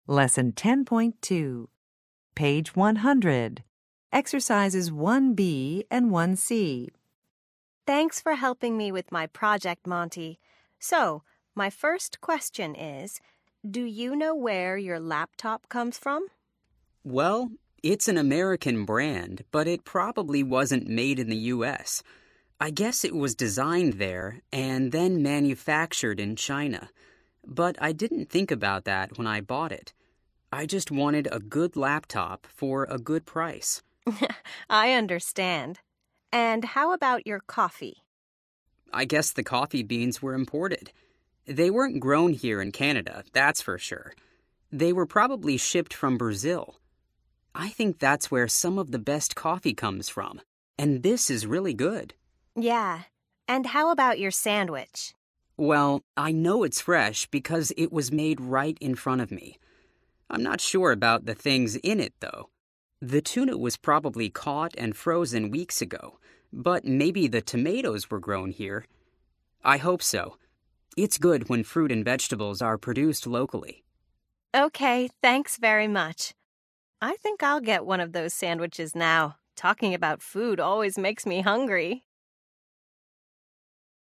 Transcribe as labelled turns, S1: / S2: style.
S1: Lesson 10.2, page 100, exercises 1B and 1C.
S2: Thanks for helping me with my project, Monty. So, my first question is, do you know where your laptop comes from?
S3: Well, it's an American brand, but it probably wasn't made in the U.S. I guess it was designed there and then manufactured in China. But I didn't think about that when I bought it. I just wanted a good laptop for a good price.
S2: I understand. And how about your coffee?
S3: I guess the coffee beans were imported. They weren't grown here in Canada, that's for sure. They were probably shipped from Brazil. I think that's where some of the best coffee comes from. And this is really good.
S2: Yeah. And how about your sandwich?
S3: Well, I know it's fresh because it was made right in front of me. I'm not sure about the things in it, though. The tuna was probably caught and frozen weeks ago, but maybe the tomatoes were grown here. I hope so. It's good when fruit and vegetables are produced locally.
S2: Okay, thanks very much. I think I'll get one of those sandwiches now. Talking about food always makes me hungry.